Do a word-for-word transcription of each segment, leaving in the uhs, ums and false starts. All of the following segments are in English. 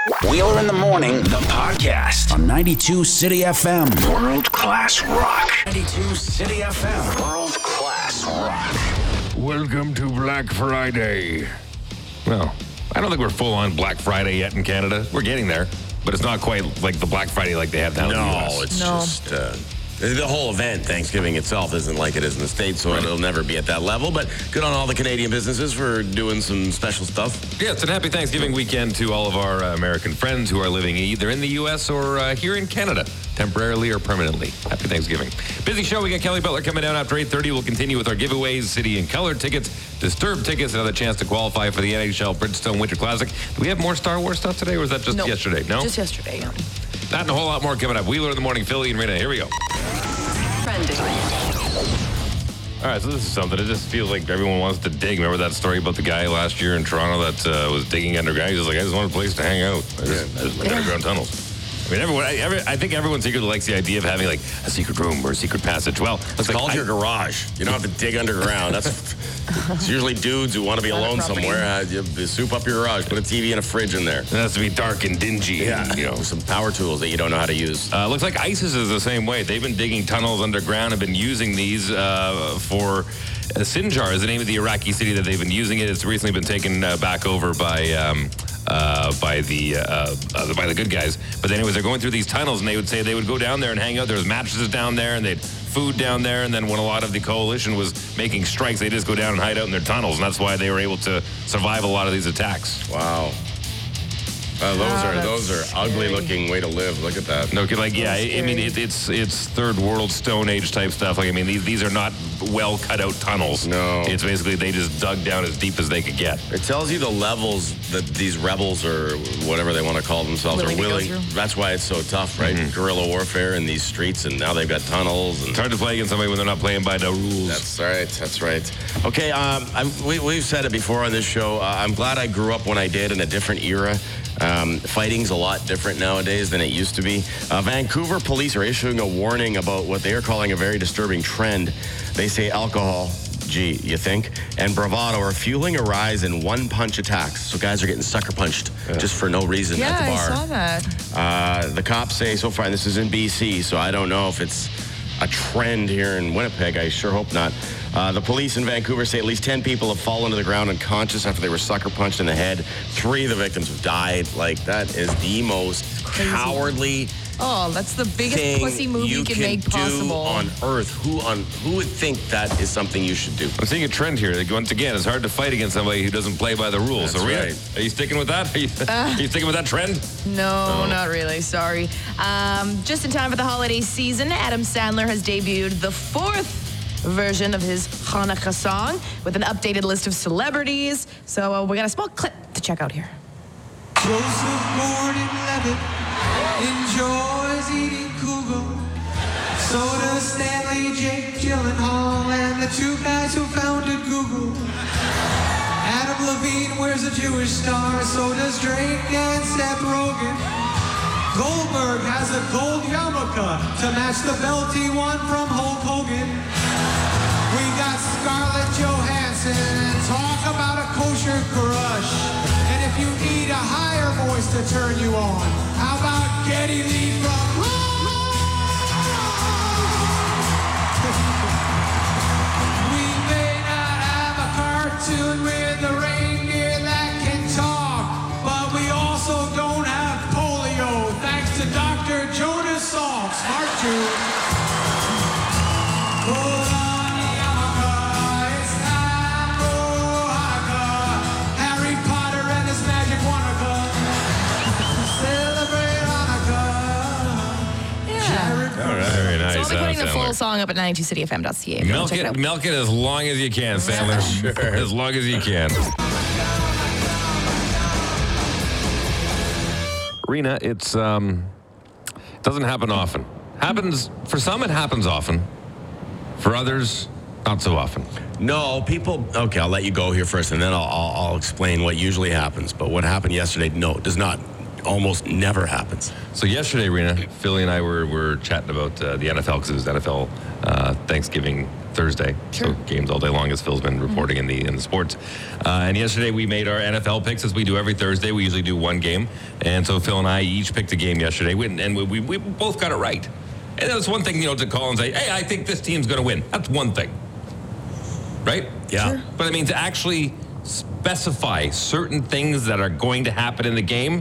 Wheeler in the Morning, the podcast on ninety-two City F M. World class rock. ninety-two City F M. World class rock. Welcome to Black Friday. Well, I don't think we're full on Black Friday yet in Canada. We're getting there, but it's not quite like the Black Friday like they have now in the U S. No, it's No. just uh, the whole event, Thanksgiving itself, isn't like it is in the States, so it'll never be at that level. But good on all the Canadian businesses for doing some special stuff. Yeah, it's a happy Thanksgiving weekend to all of our uh, American friends who are living either in the U S or uh, here in Canada, temporarily or permanently. Happy Thanksgiving. Busy show. We got Kelly Butler coming down after eight thirty. We'll continue with our giveaways, City and Color tickets, Disturbed tickets, another chance to qualify for the N H L Bridgestone Winter Classic. Do we have more Star Wars stuff today, or was that just Nope. yesterday? No? Just yesterday, yeah. That and a whole lot more coming up. Wheeler in the Morning, Philly and Rena. Here we go. Trending. All right, so this is something. It just feels like everyone wants to dig. Remember that story about the guy last year in Toronto that uh, was digging underground? He's just like, I just want a place to hang out. I just, I just like Yeah. underground tunnels. I mean, everyone. I, every, I think everyone secretly likes the idea of having like a secret room or a secret passage. Well, It's like, called I- your garage. You don't have to dig underground. That's it's usually dudes who want to be Private alone property. somewhere. Uh, you, you soup up your garage, put a T V and a fridge in there. It has to be dark and dingy. And, you know. some power tools that you don't know how to use. Uh, looks like ISIS is the same way. They've been digging tunnels underground and been using these uh, for uh, Sinjar is the name of the Iraqi city that they've been using it. It's recently been taken uh, back over by um, uh, by the uh, uh, by the good guys. But anyways, they're going through these tunnels, and they would say they would go down there and hang out. There was mattresses down there, and they'd food down there. And then when a lot of the coalition was making strikes, they just go down and hide out in their tunnels, and that's why they were able to survive a lot of these attacks. Wow. Uh, those Wow, are that's those are ugly scary. looking way to live. Look at that. No, like yeah, I, I mean scary. it, it's it's third world Stone Age type stuff. Like I mean these these are not well cut out tunnels. No. It's basically they just dug down as deep as they could get. It tells you the levels that these rebels or whatever they want to call themselves Willing to are go willing. through. That's why it's so tough, right? Guerrilla warfare in these streets, and now they've got tunnels. And It's hard to play against somebody when they're not playing by the rules. that's right. That's right. Okay, um, I'm, we, we've said it before on this show. Uh, I'm glad I grew up when I did in a different era. Um, fighting's a lot different nowadays than it used to be. Uh, Vancouver police are issuing a warning about what they are calling a very disturbing trend. They say alcohol, gee, you think, and bravado are fueling a rise in one-punch attacks. So guys are getting sucker punched just for no reason Yeah, at the I bar. saw that. Uh, the cops say so far, and this is in B C, so I don't know if it's a trend here in Winnipeg. I sure hope not. Uh, the police in Vancouver say at least ten people have fallen to the ground unconscious after they were sucker punched in the head. Three of the victims have died. Like, that is the most Crazy. cowardly Oh, that's the biggest thing pussy move you, you can, can make do possible. on earth. Who on who would think that is something you should do? I'm seeing a trend here. Like, once again, it's hard to fight against somebody who doesn't play by the rules. That's so, Rhea, right. are you sticking with that? Are you, are you sticking with that trend? No, not really. Sorry. Um, just in time for the holiday season, Adam Sandler has debuted the fourth version of his Hanukkah song with an updated list of celebrities. So uh, we got a small clip to check out here. Joseph Gordon-Levitt enjoys eating kugel. So does Stanley Jake Gyllenhaal and the two guys who founded Google. Adam Levine wears a Jewish star, so does Drake and Seth Rogen. Goldberg has a gold yarmulke to match the belt he won from Hulk Hogan. We got Scarlett Johansson, talk about a kosher crush. And if you need a higher voice to turn you on, how about Geddy Lee from We may not have a cartoon with a reindeer that can talk, but we also don't have polio, thanks to Doctor Jonas Salk. Smart tune. Put on the yarmulke, it's time for Hanukkah. Harry Potter and his magic Hanukkah. Celebrate Hanukkah. Yeah. All right, very nice. So we'll be putting the Adam full Sandler. song up at ninety two city f m dot c a. Milk Check it it, out. milk it as long as you can, Sandler. Sure. As long as you can. Rena, it's um, it doesn't happen often. Happens for some, it happens often. For others, not so often. No, people. Okay, I'll let you go here first, and then I'll, I'll, I'll explain what usually happens. But what happened yesterday, no, it does not almost never happens. So yesterday, Rena, Philly and I were, were chatting about uh, the N F L because it was N F L uh, Thanksgiving Thursday. Sure. So games all day long, as Phil's been reporting mm-hmm. in the in the sports. Uh, and yesterday we made our N F L picks, as we do every Thursday. We usually do one game. And so Phil and I each picked a game yesterday, we, and we, we, we both got it right. And that's one thing, you know, to call and say, hey, I think this team's going to win. That's one thing. Right? Yeah. Sure. But I mean, to actually specify certain things that are going to happen in the game,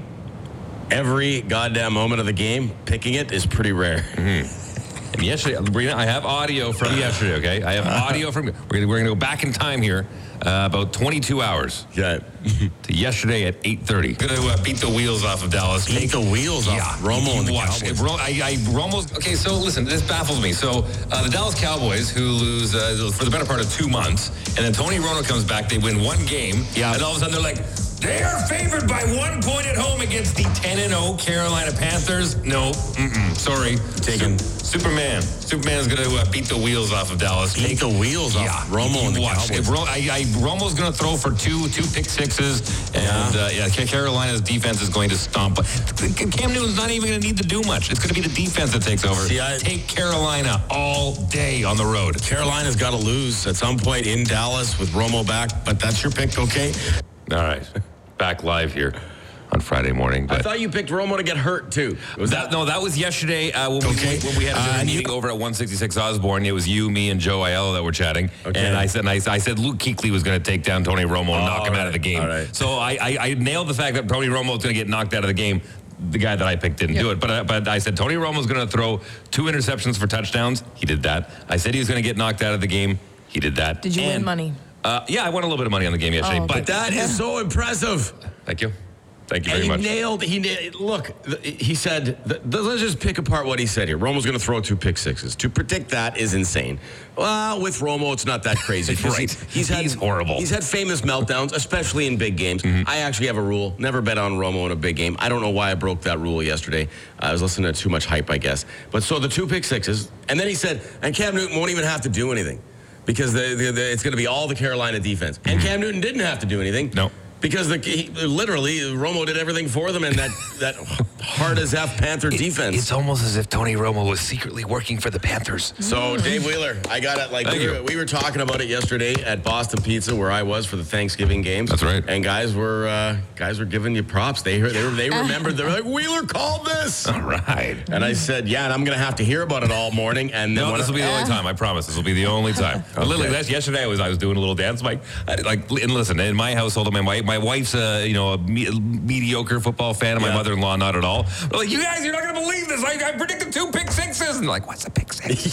every goddamn moment of the game, picking it is pretty rare. Mm-hmm. And yesterday, Brina, I have audio from yesterday, okay? I have audio from, we're going we're to go back in time here, uh, about twenty-two hours. Yeah. To yesterday at eight thirty. Going to uh, beat the wheels off of Dallas. Beat the wheels yeah. off Romo and the Watch. Cowboys. Ro- I, I Romo's, okay, so listen, this baffles me. So uh, the Dallas Cowboys, who lose uh, for the better part of two months, and then Tony Romo comes back, they win one game, yeah. and all of a sudden they're like, they are favored by one point at home against the ten and oh Carolina Panthers. No, mm-mm, sorry. Taking Superman. Superman's going to uh, beat the wheels off of Dallas. Beat Take the wheels yeah. off Romo and the Watch. Cowboys. If Ro- I, I, Romo's going to throw for two two pick sixes, and yeah. Uh, yeah, Carolina's defense is going to stomp. Cam Newton's not even going to need to do much. It's going to be the defense that takes over. See, I, Take Carolina all day on the road. Carolina's got to lose at some point in Dallas with Romo back, but that's your pick, okay? All right. Back live here on Friday morning. But I thought you picked Romo to get hurt, too. Was that, that no, that was yesterday uh, when, okay. we, when we had a uh, meeting you, over at one sixty-six Osborne. It was you, me, and Joe Aiello that were chatting. Okay. And I said, I, I said Luke Kuechly was going to take down Tony Romo and oh, knock him right. out of the game. All right. So I, I, I nailed the fact that Tony Romo was going to get knocked out of the game. The guy that I picked didn't yep. do it. But, uh, but I said Tony Romo's going to throw two interceptions for touchdowns. He did that. I said he was going to get knocked out of the game. He did that. Did you and, win money? Uh, yeah, I won a little bit of money on the game yesterday. Oh, okay. But But that is so impressive. Thank you. Thank you and very he much. nailed, he nailed, look, he said, the, the, let's just pick apart what he said here. Romo's going to throw two pick sixes. To predict that is insane. Well, with Romo, it's not that crazy. right. He, he's, had, he's horrible. He's had famous meltdowns, especially in big games. Mm-hmm. I actually have a rule, never bet on Romo in a big game. I don't know why I broke that rule yesterday. I was listening to too much hype, I guess. But so the two pick sixes, and then he said, and Cam Newton won't even have to do anything because the, the, the, it's going to be all the Carolina defense. And mm-hmm. Cam Newton didn't have to do anything. No. Because the, he, literally, Romo did everything for them, and that, that hard-as-F Panther it, defense. It's almost as if Tony Romo was secretly working for the Panthers. So, Dave Wheeler, I got it. Like we were, we were talking about it yesterday at Boston Pizza, where I was for the Thanksgiving games. That's right. And guys were uh, guys were giving you props. They they, were, they remembered. They were like, Wheeler called this. All right. And I said, yeah, and I'm going to have to hear about it all morning. And then no, this will be the only time. I promise. This will be the only time. okay. But literally, that's yesterday. I was I was doing a little dance. Like, like, and listen, in my household, my wife, my wife's uh, you know, a me- mediocre football fan, and my yeah. mother-in-law not at all. They're like, you guys, you're not going to believe this. I, I predicted two pick sixes. And like, what's a pick six?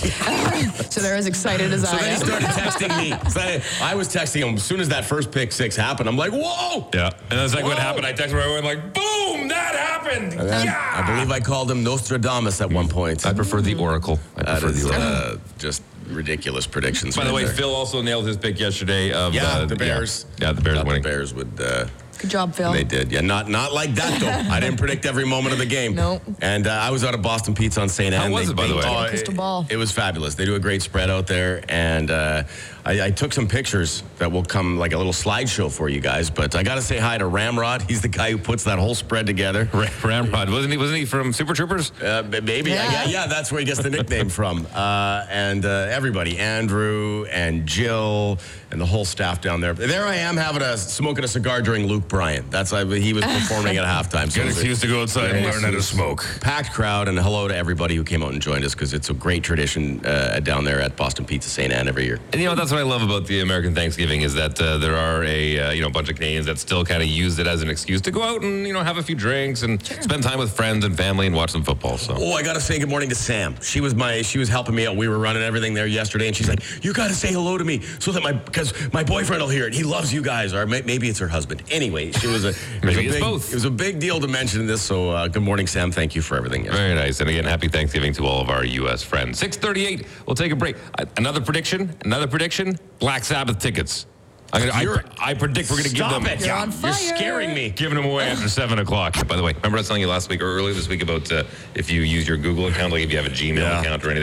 So they're as excited as so I am. So then he started texting me. So I, I was texting him as soon as that first pick six happened. I'm like, whoa. Yeah. And that's like whoa. What happened. I texted everyone like, boom, that happened. Yeah. I believe I called him Nostradamus at one point. I prefer the Oracle. I that prefer is, the Oracle. Uh, just ridiculous predictions. By the way, there. Phil also nailed his pick yesterday of yeah, uh, the Bears. Yeah, yeah the Bears winning. The Bears would... Uh, Good job, Phil. They did. Yeah, not not like that, though. I didn't predict every moment of the game. Nope. And uh, I was out of Boston Pizza on Saint Anne. How was they, it, by they, the way? Oh, Crystal it, ball. It was fabulous. They do a great spread out there. And uh, I, I took some pictures that will come like a little slideshow for you guys. But I got to say hi to Ramrod. He's the guy who puts that whole spread together. Ramrod. Wasn't he, wasn't he from Super Troopers? Uh, maybe. Yeah. yeah, yeah, that's where he gets the nickname from. Uh, and uh, everybody, Andrew and Jill and the whole staff down there. There I am having a smoking a cigar during Luke Bryan. That's uh, he was performing at halftime. So Good excuse to go outside and learn how to smoke. Packed crowd, and hello to everybody who came out and joined us because it's a great tradition uh, down there at Boston Pizza Saint Anne every year. And you know that's what I love about the American Thanksgiving is that uh, there are a uh, you know bunch of Canadians that still kind of use it as an excuse to go out and you know have a few drinks and sure. spend time with friends and family and watch some football. So oh, I got to say good morning to Sam. She was my she was helping me out. We were running everything there yesterday, and she's like, "You got to say hello to me so that my because my boyfriend will hear it. He loves you guys, or may, maybe it's her husband. Anyway, she was a it was maybe a it's big, both. It was a big deal to mention this. So uh, good morning, Sam. Thank you for everything. Yesterday. Very nice. And again, happy Thanksgiving to all of our U S friends. six thirty-eight. We'll take a break. Uh, another prediction. Another prediction. Black Sabbath tickets. I'm gonna, I, I predict we're going to give them. It. You're, on fire. You're scaring me. Giving them away after seven o'clock. By the way, remember I was telling you last week or earlier this week about uh, if you use your Google account, like if you have a Gmail yeah. account or anything,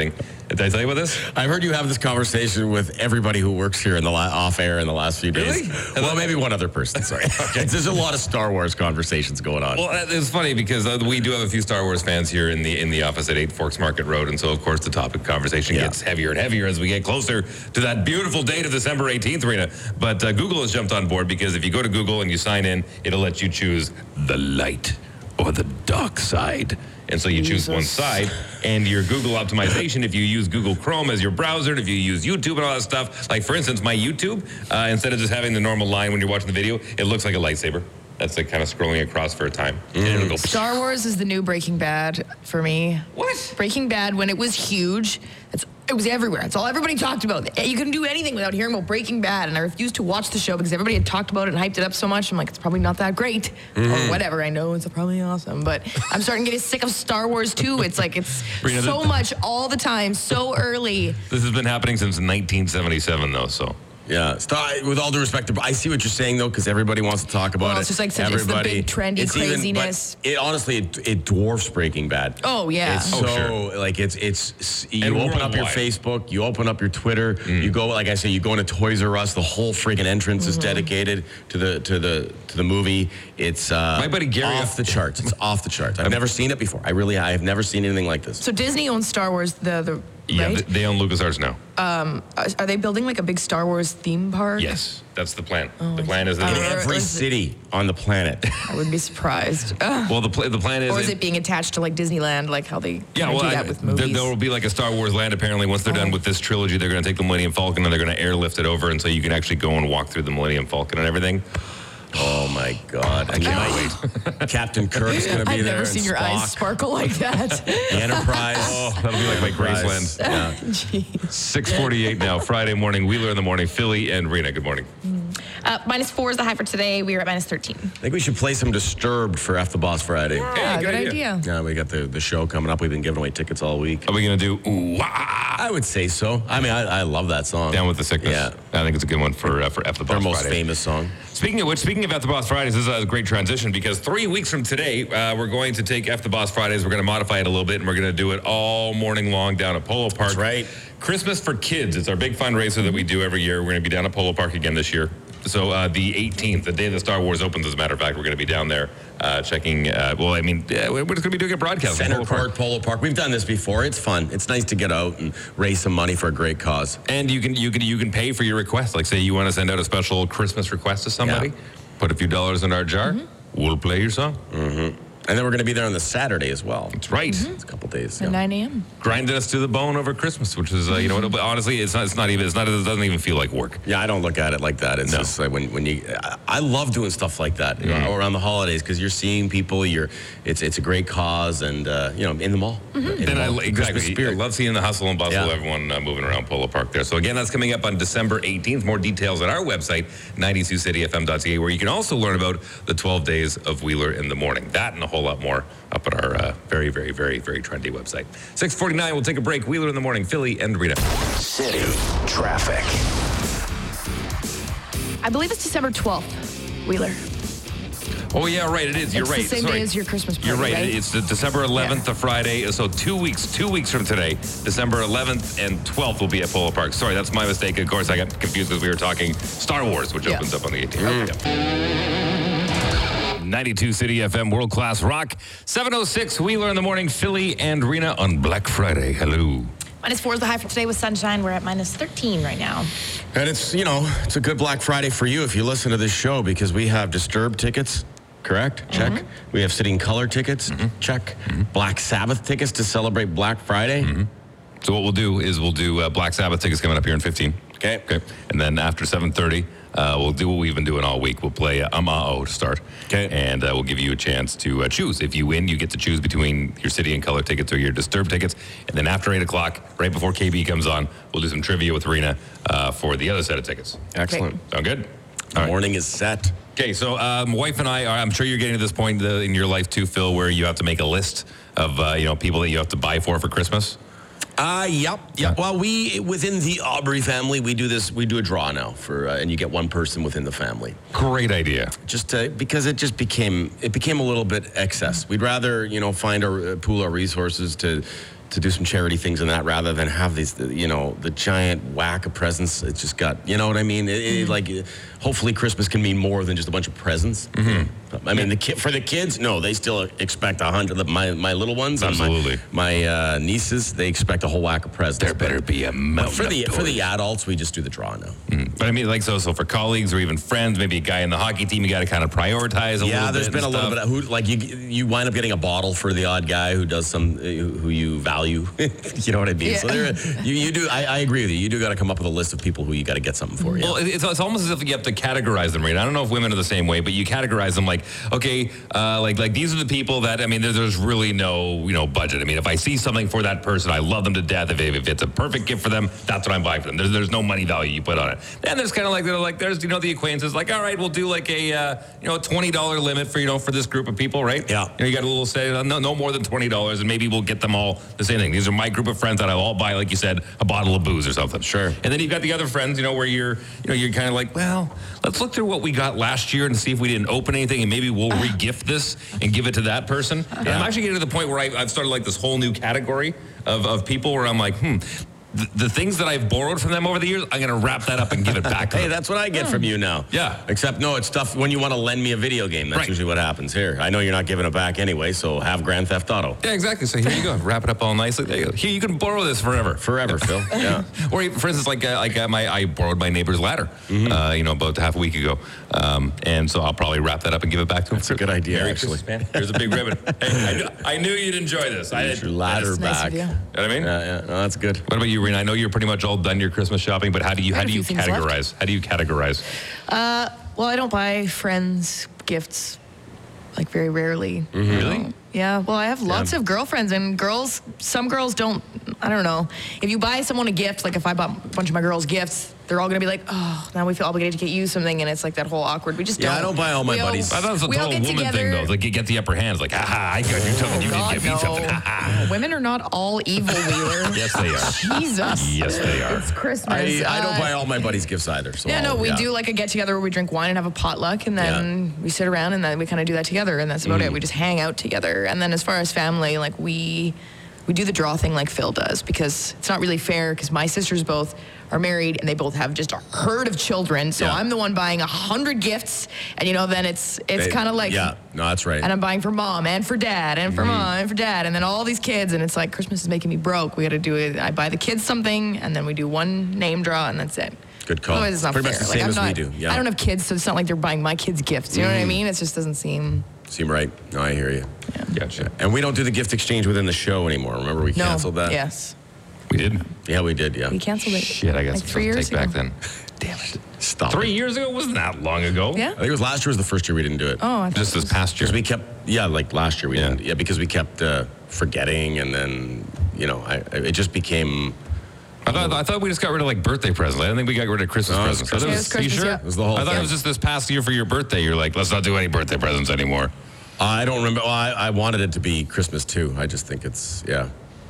Did I tell you about this? I've heard you have this conversation with everybody who works here in the la- off air in the last few days. Really? Well, maybe one other person. Sorry. Okay. There's a lot of Star Wars conversations going on. Well, it's funny because uh, we do have a few Star Wars fans here in the in the office at Eight Forks Market Road, and so of course the topic conversation Yeah. gets heavier and heavier as we get closer to that beautiful date of December eighteenth, Rena. But uh, Google has jumped on board because if you go to Google and you sign in, it'll let you choose the light or the dark side. And so you choose one side, and your Google optimization, if you use Google Chrome as your browser, if you use YouTube and all that stuff, like for instance, my YouTube, uh, instead of just having the normal line when you're watching the video, it looks like a lightsaber. That's like kind of scrolling across for a time. And it'll go, Star Wars is the new Breaking Bad for me. What? Breaking Bad, when it was huge, it's, it was everywhere. It's all everybody talked about. You couldn't do anything without hearing about Breaking Bad, and I refused to watch the show because everybody had talked about it and hyped it up so much. I'm like, it's probably not that great, Mm-hmm. or whatever. I know it's probably awesome, but I'm starting to get sick of Star Wars too. It's like it's Rena, so the- much all the time, so early. This has been happening since nineteen seventy-seven, though, so. Yeah, Star, with all due respect, I see what you're saying though, because everybody wants to talk about Well, it. it's just like such- it's the big trendy It's even- craziness. but it honestly, it, it dwarfs Breaking Bad. Oh, yeah. It's Oh, so sure. like it's it's you And open up your worldwide. Facebook, you open up your Twitter, you go like I say, you go into Toys R Us. The whole freaking entrance is dedicated to the to the to the movie. It's uh, My buddy Gary- off the charts. It's off the charts. I've never seen it before. I really, I have never seen anything like this. So Disney owns Star Wars, the the Yeah, right? th- they own LucasArts now. Are are they building like a big Star Wars theme park? Yes, that's the plan. the plan is In that. Uh, every is it- city on the planet. I wouldn't be surprised. Ugh. well, the, pl- the plan is. Or is it being attached to like Disneyland, like how they Yeah, kinda well, do I- that with there, movies? there will be like a Star Wars land. Apparently, once they're done Oh. with this trilogy, they're going to take the Millennium Falcon and they're going to airlift it over, and so you can actually go and walk through the Millennium Falcon and everything. Oh my God! I cannot wait. Captain Kirk's going to be I've there. never seen and your Spock. eyes sparkle like that. The Enterprise. Oh, that'll be like my Enterprise. Graceland. Yeah. six forty-eight now, Friday morning. Wheeler in the morning. Philly and Rena. Good morning. Uh, minus four is the high for today. We are at minus thirteen. I think we should play some Disturbed for F the Boss Friday. Yeah, Hey, good, good idea. idea. Yeah, we got the, the show coming up. We've been giving away tickets all week. Are we going to do ooh, wah, I would say so. I mean, I, I love that song. Down with the Sickness? Yeah. I think it's a good one for uh, for F the Their Boss most Friday. famous song. Speaking of which, speaking of F the Boss Fridays, this is a great transition because three weeks from today, uh, we're going to take F the Boss Fridays. We're going to modify it a little bit, and we're going to do it all morning long down at Polo Park. That's right. Christmas for Kids. It's our big fundraiser that we do every year. We're going to be down at Polo Park again this year. So uh, the eighteenth, the day that Star Wars opens, as a matter of fact, we're going to be down there uh, checking. Uh, well, I mean, uh, we're just going to be doing a broadcast. at Center Polo Park. Court, Polo Park. We've done this before. It's fun. It's nice to get out and raise some money for a great cause. And you can you can you can pay for your request. Like say you want to send out a special Christmas request to somebody, Yeah. put a few dollars in our jar. We'll play your song. And then we're going to be there on the Saturday as well. That's right. It's a couple days. At Yeah. nine a.m. Grinding us to the bone over Christmas, which is uh, you know what? But honestly, it's not. It's not even. It's not. It doesn't even feel like work. Yeah, I don't look at it like that. It's No. just like when, when you, I, I love doing stuff like that you know, around the holidays because you're seeing people. You're, it's it's a great cause, and uh, you know, in the mall. In the And I mall. exactly. Christmas I spirit. love seeing the hustle and bustle Yeah. of everyone uh, moving around Polo Park there. So again, that's coming up on December eighteenth. More details at our website, ninety-two city f m dot c a, where you can also learn about the twelve days of Wheeler in the morning. That and a whole lot more up at our uh, very, very, very, very trendy website. six forty-nine. We'll take a break. Wheeler in the morning. Philly and Rita. City traffic. I believe it's December twelfth, Wheeler. Oh yeah, right. It is. You're It's right. the same Sorry. day as your Christmas party, You're right. right? It's the December eleventh, Yeah. a Friday. So two weeks, two weeks from today, December eleventh and twelfth will be at Polo Park. Sorry, that's my mistake. Of course, I got confused because we were talking Star Wars, which Yeah. opens up on the eighteenth. ninety-two City F M, World Class Rock. seven oh six, Wheeler in the morning, Philly and Rena on Black Friday. Hello. Minus four is the high for today with sunshine. We're at minus thirteen right now. And it's, you know, it's a good Black Friday for you if you listen to this show because we have Disturbed tickets, correct? Check. Mm-hmm. We have Sitting Color tickets, check. Black Sabbath tickets to celebrate Black Friday. So what we'll do is we'll do uh, Black Sabbath tickets coming up here in fifteen. Okay. Okay. And then after seven thirty, uh, we'll do what we've been doing all week. We'll play uh, Um-A-Oh to start. Okay. And uh, we'll give you a chance to uh, choose. If you win, you get to choose between your City and Color tickets or your Disturbed tickets. And then after eight o'clock, right before K B comes on, we'll do some trivia with Rena uh, for the other set of tickets. Excellent. Sound good? The morning is set. Okay, so um, wife and I are, I'm sure you're getting to this point uh, in your life too, Phil, where you have to make a list of, uh, you know, people that you have to buy for for Christmas. Uh, yep, yep. Well, we, within the Aubrey family, we do this, we do a draw now for, uh, and you get one person within the family. Great idea. Just to, because it just became, it became a little bit excess. We'd rather, you know, find our, uh, pool our resources to, to do some charity things and that rather than have these, you know, the giant whack of presents. It's just got, you know what I mean? It, it, like, hopefully Christmas can mean more than just a bunch of presents. Mm-hmm. I mean, the ki- for the kids, no, they still expect a hundred. My my little ones, Absolutely. And my, my uh, nieces, they expect a whole whack of presents. There better be a mountain for the of for toys. the adults, we just do the draw now. Mm. But I mean, like, so so for colleagues or even friends, maybe a guy in the hockey team, you got to kind of prioritize a Yeah, little there's bit been a and little stuff. bit of who, like you you wind up getting a bottle for the odd guy who does some uh, who you value. You know what I mean? Yeah. So there, you you do. I, I agree with you. You do got to come up with a list of people who you got to get something for. Yeah. Well, it's, it's almost as if you have to categorize them, right? I don't know if women are the same way, but you categorize them like, okay, uh, like like these are the people that, I mean, there, there's really no, you know, budget. I mean, if I see something for that person, I love them to death. If, if it's a perfect gift for them, that's what I'm buying for them. There's, there's no money value you put on it. Then there's kind of like, they're like, there's, you know, the acquaintances, like, all right, we'll do like a, uh, you know, a twenty dollars limit for, you know, for this group of people, right? Yeah. You know, you got a little say, no, no more than twenty dollars, and maybe we'll get them all the same thing. These are my group of friends that I'll all buy, like you said, a bottle of booze or something. Sure. And then you've got the other friends, you know, where you're, you know, you're kind of like, well, let's look through what we got last year and see if we didn't open anything, and maybe we'll re-gift this and give it to that person. And I'm actually getting to the point where I, I've started like this whole new category of, of people where I'm like, hmm, the, the things that I've borrowed from them over the years, I'm going to wrap that up and give it back to Hey, them. that's what I get from you now. Yeah. Except, no, it's stuff when you want to lend me a video game. That's Right. usually what happens here. I know you're not giving it back anyway, so have Grand Theft Auto. Yeah, exactly. So here you go. Wrap it up all nicely. There you go. Here, you can borrow this forever. Forever, Phil. Yeah. Or for instance, like uh, like uh, my I borrowed my neighbor's ladder, Mm-hmm. uh, you know, about half a week ago, um, and so I'll probably wrap that up and give it back to him. That's a good idea, Merry actually. Christmas, man. Here's a big ribbon. Hey, I, knew, I knew you'd enjoy this. I Get did. your ladder That's nice back. of you. You know what I mean? Yeah, yeah. No, that's good. What about you, Rena? I know you're pretty much all done your Christmas shopping, but how do you I how got do a you few things left. categorize? How do you categorize? Well, I don't buy friends gifts, like very rarely. Really? Yeah, well, I have lots of girlfriends, and girls, some girls don't, I don't know. If you buy someone a gift, like if I bought a bunch of my girls gifts, they're all going to be like, oh, now we feel obligated to get you something, and it's like that whole awkward. We just Yeah, don't. I don't buy all my We buddies. I thought it was a we all total get woman together- thing, though. Like you get the upper hand. It's like, ha ha, I got you something. You Oh, didn't give me God, something. no. Ha ha. Women are not all evil, Wheeler. Yes, they are. Jesus. Yes, they are. It's Christmas. I, I don't Uh, buy all my buddies' gifts either. So Yeah, no, I'll- we do like a get together where we drink wine and have a potluck, and then we sit around and then we kind of do that together, and that's about Mm. it. We just hang out together. And then as far as family, like we we do the draw thing like Phil does, because it's not really fair, because my sisters both are married and they both have just a herd of children. So Yeah. I'm the one buying a hundred gifts, and you know, then it's it's They- kind of like Yeah, no, that's right. and I'm buying for mom and for dad and for mom and for dad, and then all these kids, and it's like Christmas is making me broke. We got to do it. I buy the kids something, and then we do one name draw, and that's it. Good call. Otherwise, it's not Pretty fair. much the like, same I'm as not, we do, yeah. I don't have kids, so it's not like they're buying my kids gifts. You know what I mean? It just doesn't seem. Seem right. No, I hear you. Gotcha. And we don't do the gift exchange within the show anymore. Remember, we No. canceled that? Yes. We did. Yeah, we did, yeah. We canceled it. Shit, I got like some three stuff to years take back ago. then. Damn it. Stop Three it. years ago wasn't that long ago. Yeah. I think it was last year was the first year we didn't do it. Oh, I thought Just this past year. Because we kept, yeah, like last year we Yeah. didn't. Yeah, because we kept uh, forgetting, and then, you know, I, it just became, I thought, I thought we just got rid of like birthday presents. I don't think we got rid of Christmas No, it's presents. I thought Christmas. Yeah, it was you Christmas, sure? yeah. it was the whole I thought thing. it was just this past year for your birthday. You're like, let's not do any birthday presents anymore. I don't remember. Well, I, I wanted it to be Christmas too. I just think it's, yeah.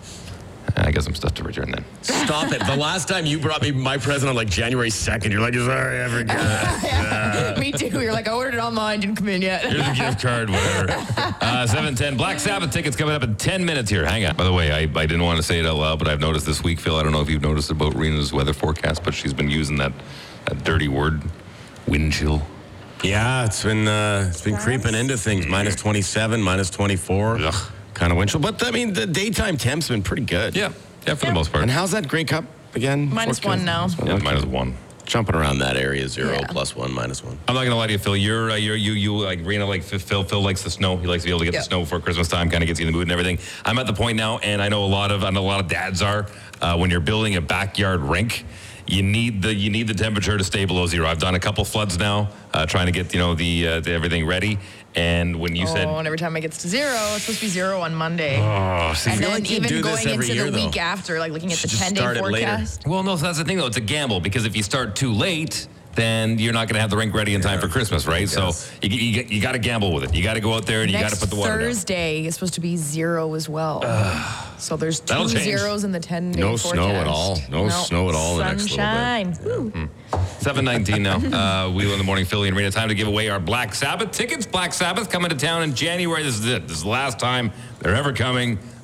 I got some stuff to return then. Stop it. The last time you brought me my present on like January second, you're like, sorry, I forgot. Me too. You're like, I ordered it online, didn't come in yet. Here's a gift card, whatever. Uh, seven ten. Black Sabbath tickets coming up in ten minutes here. Hang on. By the way, I, I didn't want to say it out loud, but I've noticed this week, Phil, I don't know if you've noticed about Rena's weather forecast, but she's been using that, that dirty word, wind chill. Yeah, it's been uh, it's been creeping into things. Minus twenty-seven, minus twenty-four. Ugh. Kind of wind chill. But I mean, the daytime temp's been pretty good. Yeah, yeah, for Yeah. the most part. And how's that Grey Cup again? Minus forecast? one now. Yeah, minus one. Jumping around that area, zero, Yeah. plus one, minus one. I'm not gonna lie to you, Phil. You're, uh, you're you you like Rena like Phil. Phil likes the snow. He likes to be able to get Yeah. the snow before Christmas time. Kind of gets you in the mood and everything. I'm at the point now, and I know a lot of I know a lot of dads are. Uh, when you're building a backyard rink, you need the you need the temperature to stay below zero. I've done a couple floods now, uh, trying to get you know the, uh, the everything ready. And when you Oh, said, and every time it gets to zero, it's supposed to be zero on Monday. oh, see, and feel then like you even do this going every into year, the though. week after, like looking at the Should just ten-day start it later. forecast. well, no, so that's the thing though. It's a gamble because if you start too late, then you're not going to have the rink ready in time for Christmas, right? So guess. you you, you got to gamble with it. You got to go out there and you got to Next put the water down. Thursday is supposed to be zero as well. so there's two That'll change. zeros in the ten-day No forecast. snow at all. No snow at all the next little bit. Sunshine. Woo. seven nineteen now. Uh, Wheel in the Morning, Philly and Rena. Time to give away our Black Sabbath tickets. Black Sabbath coming to town in January. This is it. This is the last time they're ever coming.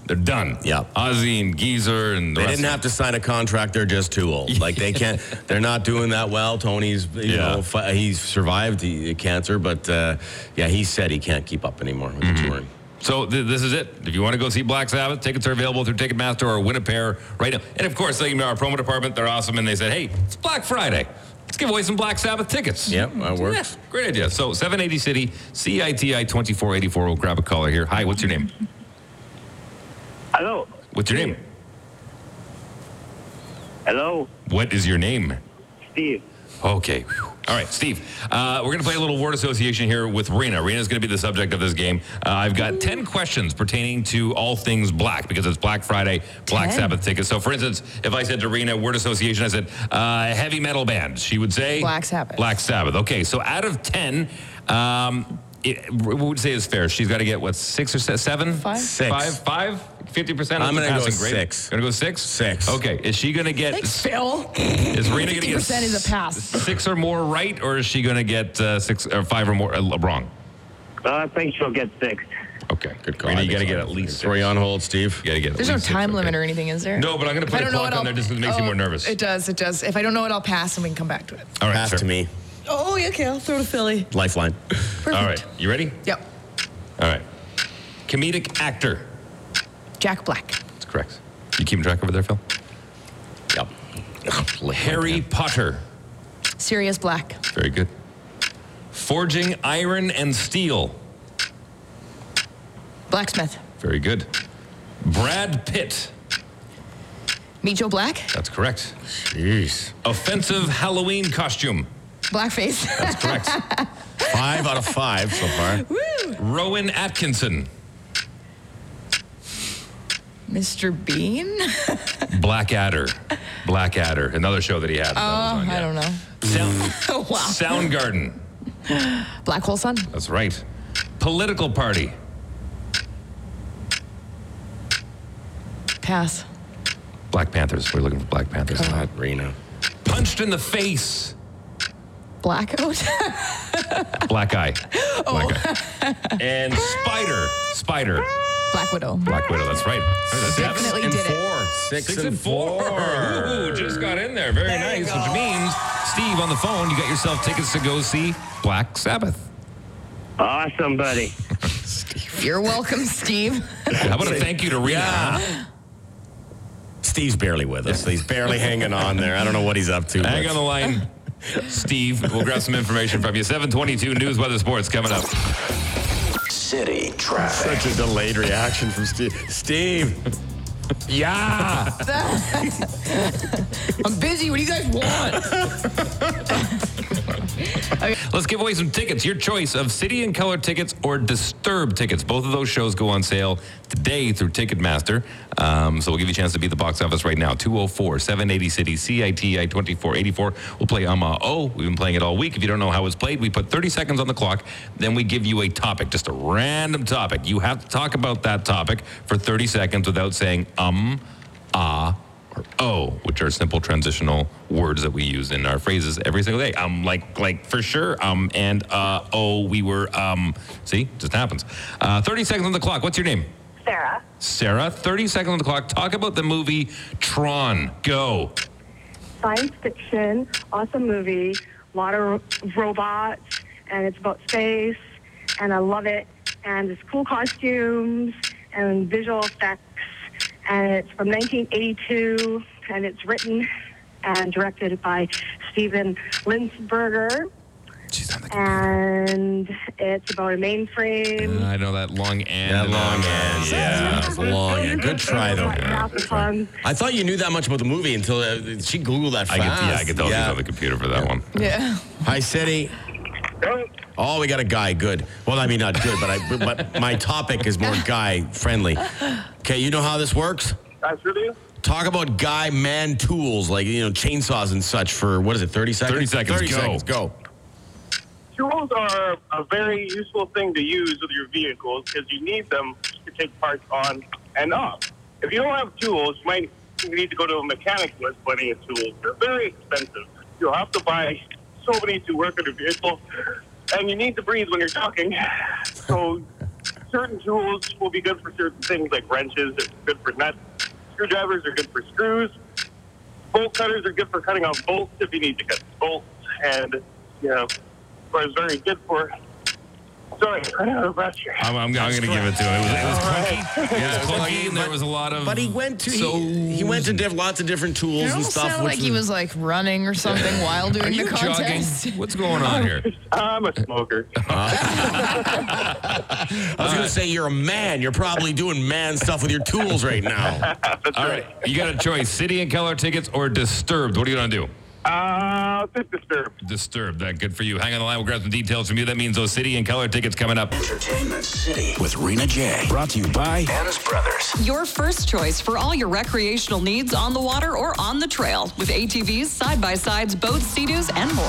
They're done. Yeah. Ozzy and Geezer and the They rest didn't of have to sign a contract. They're just too old. Like they can't. They're not doing that well. Tony's, you Yeah. know, fi- he's survived the cancer, but uh, yeah, he said he can't keep up anymore with Mm-hmm. the touring. So th- this is it. If you want to go see Black Sabbath, tickets are available through Ticketmaster or win a pair right now. And of course, like, our promo department, they're awesome, and they said, hey, it's Black Friday. Let's give away some Black Sabbath tickets. Yep, that works. Yeah, great idea. So seven eighty City, C I T I twenty-four eighty-four. We'll grab a caller here. Hi, what's your name? Hello. What's your name? Hello, What is your name? Steve. Okay. Whew. All right, Steve. Uh, we're going to play a little word association here with Rena. Rena's going to be the subject of this game. Uh, I've got ten questions pertaining to all things black because it's Black Friday, Black ten? Sabbath tickets. So, for instance, if I said to Rena, word association, I said, uh, heavy metal band, she would say? Black Sabbath. Black Sabbath. Okay, so out of ten, um, it, what would you say is fair? She's got to get, what, six or se- seven? Five. Six. Five? Five? fifty percent? I'm gonna go passing grade? six. Gonna go six? Six. Okay. Is she going to get... Thanks, Phil. Is Rena going to fifty get percent is a pass. six or more right, or is she going to get uh, six or five or more uh, wrong? Uh, I think she'll get six. Okay, Good call. Rena, I you think got to so. get at least Throw six. you on hold, Steve. You got to get. At There's no least time six, limit okay. or anything, is there? No, but I'm going to If put I a don't know clock it, on there I'll- just because it makes you oh, more nervous. It does, it does. If I don't know it, I'll pass and we can come back to it. All right, Pass sure. to me. Oh, yeah, okay, I'll throw to Philly. Lifeline. Perfect. All right, you ready? Yep. All right. Comedic actor. Jack Black. That's correct. You keeping track over there, Phil? Yep. Harry Potter. Sirius Black. Very good. Forging iron and steel. Blacksmith. Very good. Brad Pitt. Meet Joe Black. That's correct. Jeez. Offensive Halloween costume. Blackface. That's correct. Five out of five so far. Woo! Rowan Atkinson. Mister Bean? Blackadder. Blackadder. Another show that he had. Oh, I don't know. Sound, Oh, wow. Soundgarden. Black Hole Sun. That's right. Political party. Pass. Black Panthers. We're looking for Black Panthers. God, Rena. Punched in the face. Blackout. Black eye. Black eye. And Spider. Spider. Black Widow. Black Widow. That's right. Seven Definitely and did it. four. Six Six and and four. four. Ooh, just got in there. Very There you nice. go. Which means, Steve, on the phone, you got yourself tickets to go see Black Sabbath. Awesome, buddy. You're welcome, Steve. How about a thank you to Rena? Yeah. Steve's barely with us. He's barely hanging on there. I don't know what he's up to. Hang but- on the line, Steve. We'll grab some information from you. seven twenty-two News, Weather, Sports coming up. City traffic. Such a delayed reaction from Steve. Steve. Yeah. I'm busy. What do you guys want? Let's give away some tickets. Your choice of City and Color tickets or Disturbed tickets. Both of those shows go on sale today through Ticketmaster. Um, so we'll give you a chance to beat the box office right now. two oh four, seven eighty City, C I T I twenty-four eighty-four. We'll play Ama O. We've been playing it all week. If you don't know how it's played, we put thirty seconds on the clock. Then we give you a topic, just a random topic. You have to talk about that topic for thirty seconds without saying um, ah, or oh, which are simple transitional words that we use in our phrases every single day. Um, like, like for sure. Um, and uh, oh, we were. Um, see, just happens. Uh, thirty seconds on the clock. What's your name? Sarah. Sarah. Thirty seconds on the clock. Talk about the movie Tron. Go. Science fiction, awesome movie, a lot of robots, and it's about space, and I love it. And it's cool costumes and visual effects, and it's from nineteen eighty-two, and it's written and directed by Steven Linsberger, She's on the computer. and it's about a mainframe. I know that long and. That long and. Yeah, it's long and. Good try, though. Hackathon. I thought you knew that much about the movie until uh, she Googled that I fast. could, yeah, I could tell she's on the computer for that one. Yeah. Hi, City. Oh, we got a guy. Good. Well, I mean, not good, but I. But my topic is more guy friendly. Okay, you know how this works? That's really Talk about guy man tools like you know chainsaws and such for what is it? Thirty seconds. thirty seconds, Thirty go. seconds. Go. Tools are a very useful thing to use with your vehicles because you need them to take parts on and off. If you don't have tools, you might need to go to a mechanic who has plenty of tools. They're very expensive. You'll have to buy so many to work on your vehicle, and you need to breathe when you're talking. So certain tools will be good for certain things, like wrenches are good for nuts. Screwdrivers are good for screws. Bolt cutters are good for cutting off bolts if you need to cut bolts. And, you know, was very good for... Sorry, I don't know about your... I'm, I'm, I'm going to give it to him. It was, it was clunky. It was clunky, and there was a lot of... But he went to so he, he went to diff, lots of different tools It and almost stuff. sounded like he was like running or something while doing Are you the contest. jogging? What's going on here? I'm a smoker. I was going to say, you're a man. You're probably doing man stuff with your tools right now. All right. You got a choice. City and Keller tickets or Disturbed. What are you going to do? Uh, I'll take Disturbed. Disturbed. That good for you. Hang on the line. We'll grab some details from you. That means those City and Keller tickets coming up. Entertainment City with Rena J. Brought to you by Anna's Brothers. Your first choice for all your recreational needs on the water or on the trail with A T Vs, side-by-sides, boats, Sea-Doos, and more.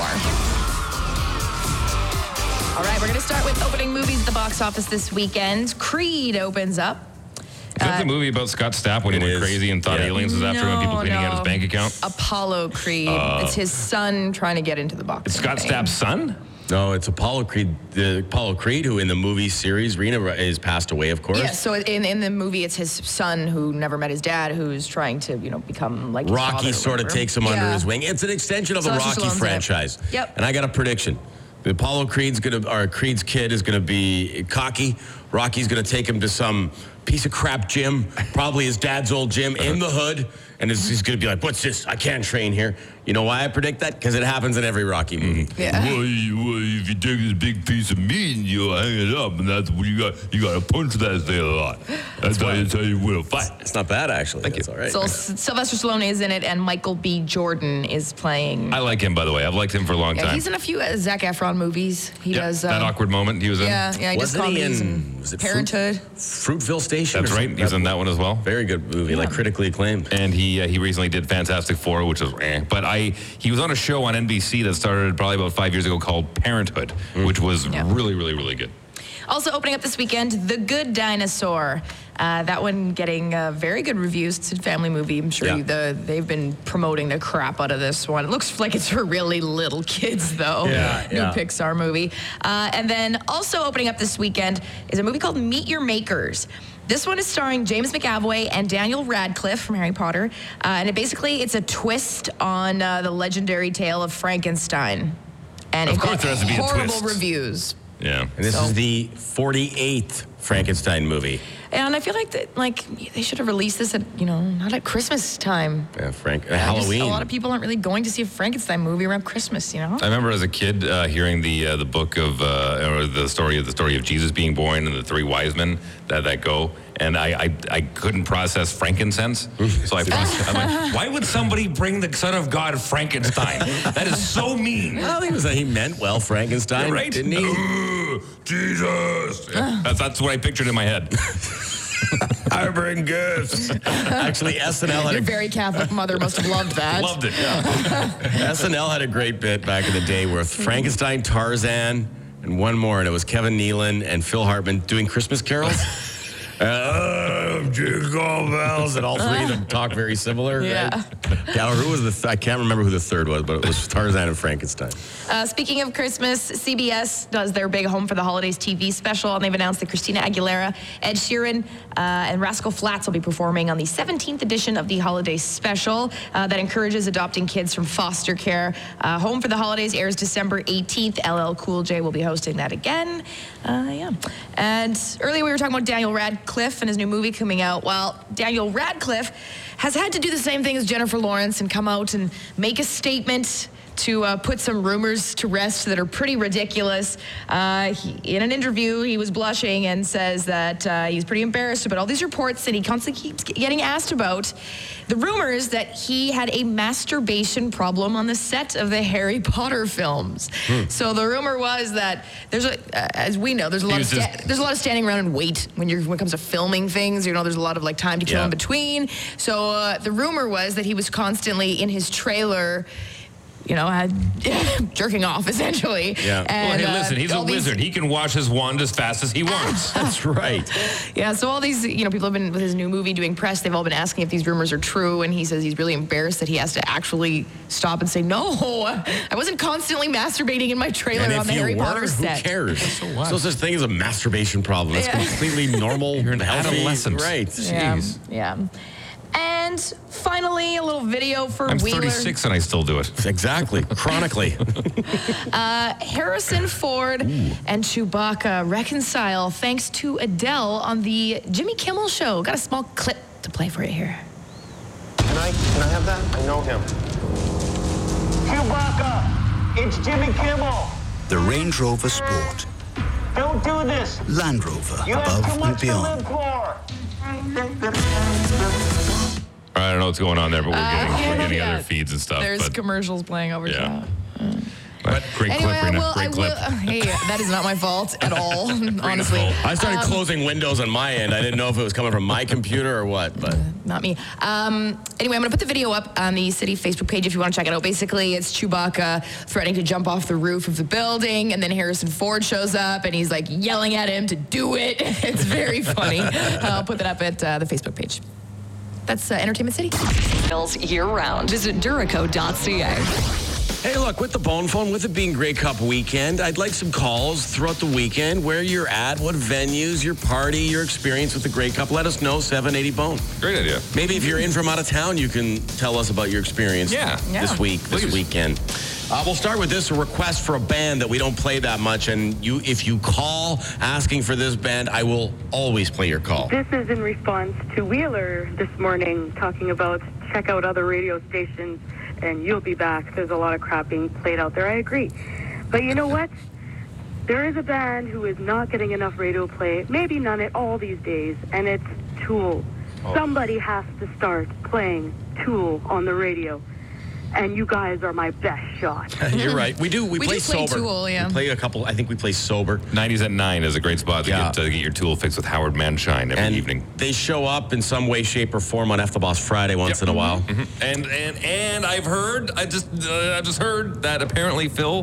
All right, we're going to start with opening movies at the box office this weekend. Creed opens up. Is that the movie about Scott Stapp when he It went is. crazy and thought Yeah. aliens was after him and people No, cleaning out his no. bank account? Apollo Creed. it's his son trying to get into the boxing. It's Scott thing. Stapp's son? No, it's Apollo Creed. The Apollo Creed, who in the movie series, Rena is passed away, of course. Yeah, so in, in the movie, it's his son who never met his dad, who's trying to, you know, become like his father Rocky or sort of whatever. takes him under Yeah. his wing. It's an extension of Sylvester the Rocky Stallone's in it. franchise. Yep. And I got a prediction. The Apollo Creed's gonna, or Creed's kid is gonna be cocky. Rocky's gonna take him to some piece of crap gym, probably his dad's old gym in the hood, and he's, he's gonna be like, "What's this? I can't train here." You know why I predict that? Because it happens in every Rocky movie. Yeah. Well, you, well, if you take this big piece of meat and you hang it up, and that's what you got. You got to punch that thing a lot. That's, how, that's how you win a fight. It's not bad, actually. Thank That's you. all right. So S- Sylvester Stallone is in it, and Michael B. Jordan is playing. I like him, by the way. I've liked him for a long Yeah, time. he's in a few uh, Zac Efron movies. He Yeah, does. that uh, awkward moment he was in. Yeah, yeah, he does Wasn't he comedies in and was it Fruit- Parenthood. Fruitville Station? That's or right. something? He was in that one as well. Very good movie, like critically acclaimed. And he uh, he recently did Fantastic Four, which was eh. But I he was on a show on N B C that started probably about five years ago called Parenthood, which was Yeah. really, really, really good. Also opening up this weekend, The Good Dinosaur. Uh, that one getting uh, very good reviews. It's a family movie. I'm sure Yeah. you, the, they've been promoting the crap out of this one. It looks like it's for really little kids, though. Yeah, New yeah. Pixar movie. Uh, and then also opening up this weekend is a movie called Meet Your Makers. This one is starring James McAvoy and Daniel Radcliffe from Harry Potter. Uh, and it basically, it's a twist on uh, the legendary tale of Frankenstein. And Of it course got there has to be a horrible twist. reviews. Yeah. And this So- is the forty-eighth Frankenstein movie. And I feel like that, like they should have released this at, you know, not at Christmas time. Yeah, Frank, uh, I just- Halloween. a lot of people aren't really going to see a Frankenstein movie around Christmas, you know? I remember as a kid uh, hearing the uh, the book of uh, or the story of the story of Jesus being born and the three wise men that, that go, and I, I I couldn't process frankincense, so I I'm like, why would somebody bring the Son of God Frankenstein? That is so mean. I don't think it was that he meant well, Frankenstein, Right? didn't he? Uh, Jesus. Yeah, that's, that's what I pictured in my head. I bring gifts. Actually, S N L had Your a, very Catholic mother must have loved that. Loved it. Yeah. S N L had a great bit back in the day with Frankenstein, Tarzan, and one more, and it was Kevin Nealon and Phil Hartman doing Christmas carols. Uh, jingle bells, and all three of them talk very similar. Yeah. Right? Yeah, or who was the? Th- I can't remember who the third was, but it was Tarzan and Frankenstein. Uh, speaking of Christmas, C B S does their big Home for the Holidays T V special, and they've announced that Christina Aguilera, Ed Sheeran, uh, and Rascal Flatts will be performing on the seventeenth edition of the holiday special uh, that encourages adopting kids from foster care. Uh, Home for the Holidays airs December eighteenth. L L Cool J will be hosting that again. Uh, yeah. And earlier we were talking about Daniel Radcliffe and his new movie coming out. Well, Daniel Radcliffe has had to do the same thing as Jennifer Lawrence and come out and make a statement to uh, put some rumors to rest that are pretty ridiculous. Uh, he, in an interview, he was blushing and says that uh, he's pretty embarrassed about all these reports that he constantly keeps getting asked about. The rumors that he had a masturbation problem on the set of the Harry Potter films. Hmm. So the rumor was that there's a, uh, as we know, there's a lot of was sta- just- there's a lot of standing around and wait when you're when it comes to filming things. You know, there's a lot of like time to kill Yeah. in between. So uh, the rumor was that he was constantly in his trailer you know, had jerking off essentially. Yeah. And, well, hey, listen, uh, he's a all these- wizard. He can wash his wand as fast as he wants. That's right. Yeah, so all these, you know, people have been with his new movie doing press. They've all been asking if these rumors are true, and he says he's really embarrassed that he has to actually stop and say, no, I wasn't constantly masturbating in my trailer And on if the you Harry were, Potter who set. cares? So what? So such thing as a masturbation problem. That's Yeah. completely normal. You're an adolescent. Right. Yeah, Jeez. yeah. And finally, a little video for I'm Wheeler. thirty-six and I still do it. Exactly. Chronically. Harrison Ford and Chewbacca reconcile thanks to Adele on the Jimmy Kimmel Show. Got a small clip to play for you here. Can I, can I have that? I know him. Chewbacca, it's Jimmy Kimmel. The Range Rover Sport. Don't do this. Land Rover, You have too above and much to beyond. live for. I don't know what's going on there, but we're getting, yeah, we're getting yeah. other feeds and stuff. There's but, commercials playing over yeah. top. but great Anyway, clip, I Rena. will. Great I clip. will. Hey, that is not my fault at all. Honestly, fault. I started Um, closing windows on my end. I didn't know if it was coming from my computer or what, but not me. Um, anyway, I'm going to put the video up on the city Facebook page if you want to check it out. Basically, it's Chewbacca threatening to jump off the roof of the building, and then Harrison Ford shows up, and he's like yelling at him to do it. It's very funny. I'll put that up at uh, the Facebook page. That's uh, Entertainment City. Bills year-round. Visit Duraco dot c a. hey, look, with the Bone Phone, with it being Grey Cup weekend, I'd like some calls throughout the weekend, where you're at, what venues, your party, your experience with the Grey Cup. Let us know, seven eighty Bone. Great idea. Maybe if you're in from out of town, you can tell us about your experience Yeah. Yeah. this week, this Please. weekend. Uh, we'll start with this, a request for a band that we don't play that much, and you, if you call asking for this band, I will always play your call. This is in response to Wheeler this morning talking about check out other radio stations and you'll be back. There's a lot of crap being played out there. I agree. But you know what? There is a band who is not getting enough radio play, maybe none at all these days, and it's Tool. Somebody has to start playing Tool on the radio. And you guys are my best shot. You're right. We do. We, We play do play sober. Tool, yeah. We play a couple. I think we play sober. nineties at nine is a great spot to, Yeah. get, to get your tool fixed with Howard Manshine every And evening. they show up in some way, shape, or form on F the Boss Friday once Yep. in a while. And and and I've heard, I just uh, I just heard that apparently Phil,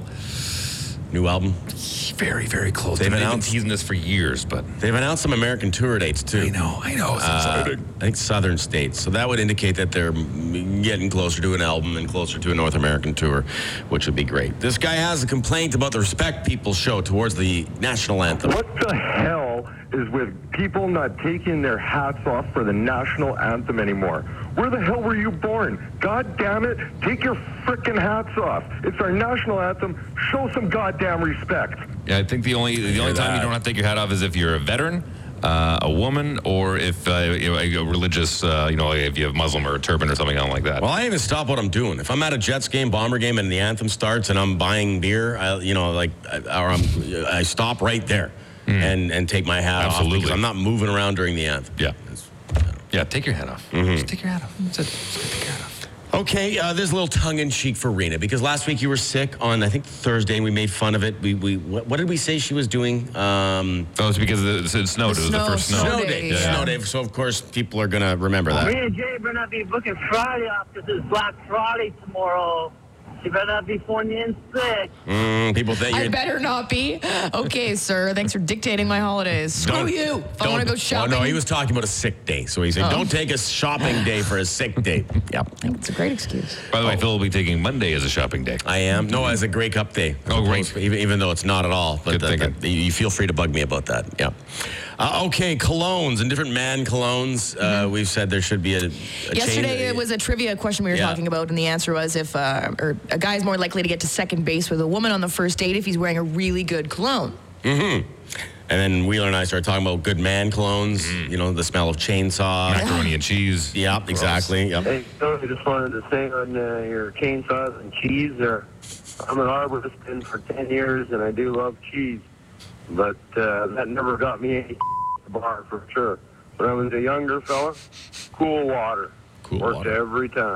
New album. very very close. They've They've been announced- teasing this for years, but They've announced some American tour dates too. I know, I know. It's Uh, exciting. I think southern states. So that would indicate that they're m- getting closer to an album and closer to a North American tour, which would be great. This guy has a complaint about the respect people show towards the national anthem. What the hell is with people not taking their hats off for the national anthem anymore? Where the hell were you born? God damn it, take your frickin' hats off. It's our national anthem. Show some goddamn respect. Yeah, I think the only the only time you don't have to take your hat off is if you're a veteran, uh, a woman, or if uh, you know, a religious, uh, you know, if you have Muslim or a turban or something like that. Well, I even stop what I'm doing. If I'm at a Jets game, Bomber game, and the anthem starts, and I'm buying beer, I, you know, like, I- or I'm, I stop right there and and take my hat off Absolutely. because I'm not moving around during the anthem. Yeah. Yeah, take your hat off. Just take your hat off. That's it. Just take your hat off. Okay, uh, there's a little tongue-in-cheek for Rena because last week you were sick on, I think, Thursday, and we made fun of it. We, we what, what did we say she was doing? Um, Oh, it's because it, it snowed. The it was snow- the first snow. snow Snow day, day. yeah. Snow day. So, of course, people are going to remember that. Me and Jay better not be booking Friday off because it's Black Friday tomorrow. You better not be phoning in sick. Mm, people think I you're... better not be. Okay, sir. Thanks for dictating my holidays. Screw Don't- you. If I don't- want to go shopping. Oh, no, he was talking about a sick day. So he said, Oh. don't take a shopping day for a sick day. Yep. I think it's a great excuse. By the way, Phil will be taking Monday as a shopping day. I am. No, as a Grey Cup day. Oh, great. Even, even though it's not at all. But Good that- thinking. that- you feel free to bug me about that. Yeah. Uh, okay, colognes and different man colognes. Uh, we've said there should be a, a Yesterday, chain. it was a trivia question we were Yeah. talking about, and the answer was if uh, or a guy's more likely to get to second base with a woman on the first date if he's wearing a really good cologne. Mm-hmm. And then Wheeler and I started talking about good man colognes. Mm-hmm. You know, the smell of chainsaw. Macaroni and cheese. Yep, exactly. Yep. Hey, Phil, I just wanted to say on uh, your chainsaws and cheese there, I'm an arborist been for ten years, and I do love cheese. But uh, that never got me any bar for sure. When I was a younger fella, cool water. Cool Worked water. every time.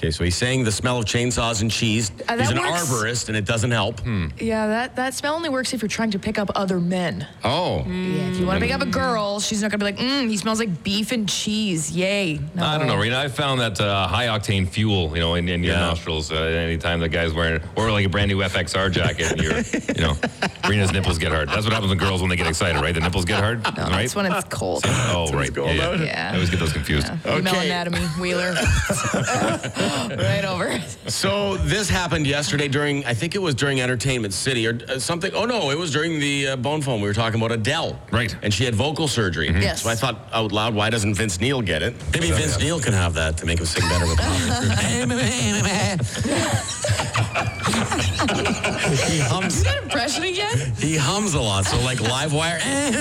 Okay, so he's saying the smell of chainsaws and cheese. Uh, he's that an works. arborist, and it doesn't help. Hmm. Yeah, that, that smell only works if you're trying to pick up other men. Oh. Yeah, if you want to pick up a girl, she's not going to be like, mm, he smells like beef and cheese. Yay. No. I don't know, Rena. I found that uh, high octane fuel, you know, in, in your Yeah. nostrils uh, anytime the guy's wearing, or like a brand new F X R jacket, and you're, you know, Rena's nipples get hard. That's what happens with girls when they get excited, right? The nipples get hard, No, right? that's when it's cold. Oh, right. cold Yeah, yeah. out? Yeah. I always get those confused. Female anatomy, Wheeler. Right over. So this happened yesterday during, I think it was during Entertainment City or uh, something. Oh, no, it was during the uh, Bone Phone. We were talking about Adele. Right. And she had vocal surgery. Yes. So I thought out loud, why doesn't Vince Neil get it? Maybe Vince Neil can have that to make him sing better with He hums. Is that impression again? He hums a lot. So like Livewire.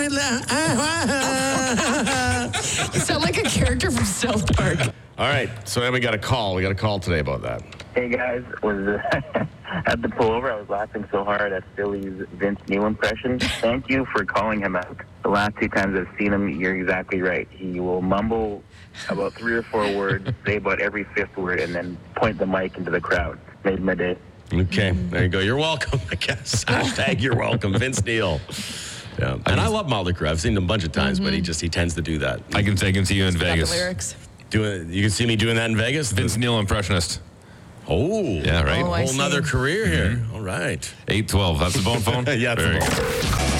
You sound like a character from South Park. All right. So then we got a call. We got a call today about that. Hey guys, was uh, at the pullover. I was laughing so hard at Philly's Vince Neil impression. Thank you for calling him out. The last two times I've seen him, you're exactly right. He will mumble about three or four words, say about every fifth word, and then point the mic into the crowd. Made my day. Okay, there you go. You're welcome, I guess. Hashtag you're welcome, Vince Neil. Yeah. And I love Motley Crue. I've seen him a bunch of times, Mm-hmm. but he just he tends to do that. I can take him to you in Got the Vegas. lyrics. Doing, you can see me doing that in Vegas. Vince Neil impressionist. Oh, Yeah, right? Oh, I whole nother see. career here. All right. eight twelve. That's the Bone Phone? Yeah, it's the Very Bone good.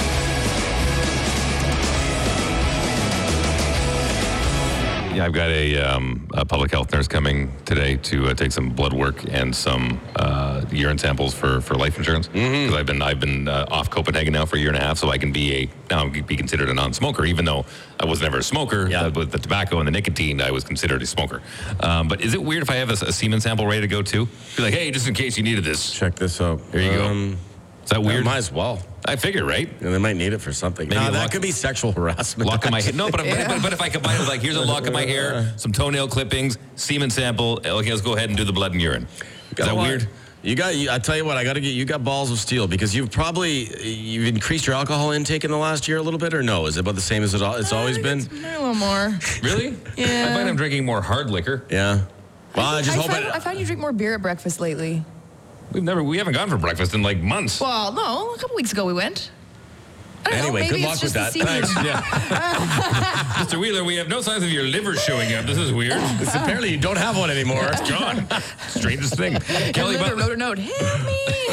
Yeah, I've got a, um, a public health nurse coming today to uh, take some blood work and some uh, urine samples for, for life insurance. Because I've been I've been uh, off Copenhagen now for a year and a half, so I can be a now be considered a non-smoker, even though I was never a smoker. Yeah. Uh, with the tobacco and the nicotine, I was considered a smoker. Um, but is it weird if I have a, a semen sample ready to go too? Be like, hey, just in case you needed this. Check this out. There you Um, go. Is that Weird. weird? Might as well. I figure, right? And they might need it for something. Maybe no, a that lock- could be sexual harassment. Lock of my hair. No, but, Yeah. but, but if I combine it with like, here's a lock of my hair, some toenail clippings, semen sample. Okay, let's go ahead and do the blood and urine. Is that What? weird? You got. I tell you what. I got to get. You got balls of steel because you've probably you've increased your alcohol intake in the last year a little bit, or no? Is it about the same as it, al- it's always been? A little more. Really? Yeah. I find I'm drinking more hard liquor. Yeah. Well, I just I, hope found, it. I found you drink more beer at breakfast lately. We've never, we haven't gone for breakfast in like months. Well, no, a couple weeks ago we went. I don't know, Anyway, maybe good it's luck with just that. the season. Thanks. Yeah. Mister Wheeler, we have no signs of your liver showing up. This is weird. It's apparently you don't have one anymore. It's gone. Strangest thing. Kelly, Liver Butler, wrote a note. Help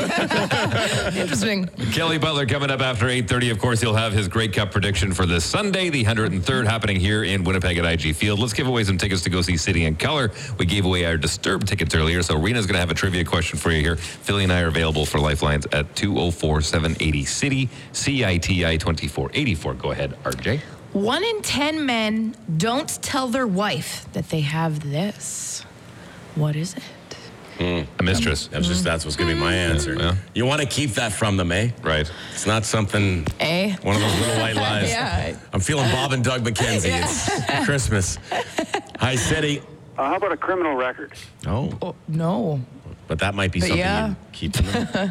me. Interesting. Kelly Butler coming up after eight thirty. Of course, he'll have his Grey Cup prediction for this Sunday, the one hundred third, happening here in Winnipeg at I G Field. Let's give away some tickets to go see City in Color. We gave away our Disturbed tickets earlier, so Rena's going to have a trivia question for you here. Philly and I are available for Lifelines at two oh four, seven eighty City, C I T I twenty-four eighty-four. Go ahead, R J. One in ten men don't tell their wife that they have this. What is it? A mistress. That's just that's what's going to be my answer. Yeah. You want to keep that from them, eh? Right. It's not something. Eh? One of those little white lies. Yeah. I'm feeling Bob and Doug McKenzie. It's Christmas. Hi, City. Uh, how about a criminal record? Oh, Oh, no. but that might be But something yeah. you keep from them.